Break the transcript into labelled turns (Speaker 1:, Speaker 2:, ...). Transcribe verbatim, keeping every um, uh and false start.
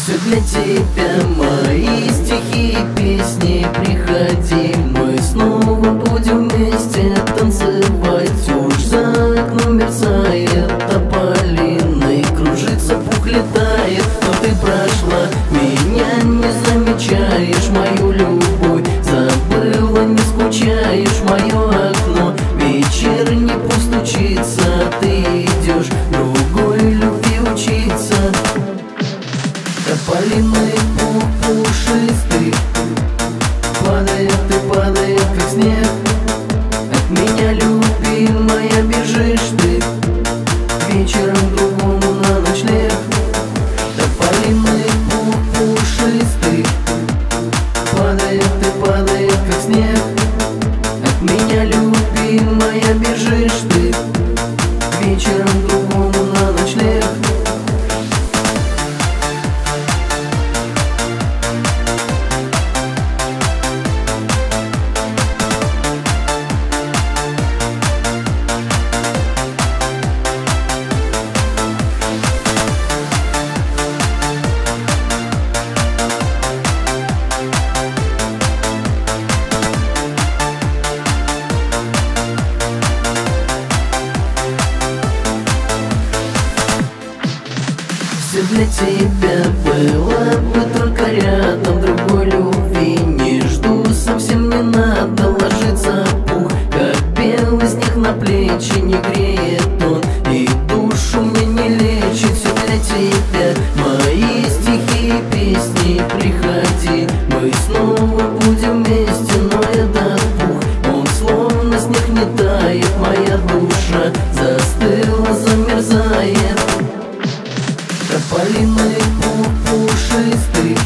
Speaker 1: Все для тебя, мои стихи и песни. Приходи, мы снова будем вместе танцевать. Уж за окном мерцает тополино, и кружится, пух летает. Но ты прошла, меня не замечаешь, мою любовь забыла, не скучаешь, мое окно. Вечер не постучится, ты идешь другой любви учиться. Тополиный пух пушистый падает и падает, как снег. От меня, любимая, бежишь ты вечером к другому на ночлег. Тополиный пух пушистый падает и падает, как снег. От меня, любимая, бежишь ты вечером к другому на ночлег. Все для тебя было бы только рядом, другой любви не жду, совсем не надо ложиться пух, как белый снег на плечи, не греет он и душу мне не лечит. Все для тебя, мои стихи и песни. Приходи, мы снова будем вместе, но этот пух, он словно снег не тает, моя душа застыла, замерзает. Тополиный пух пушистый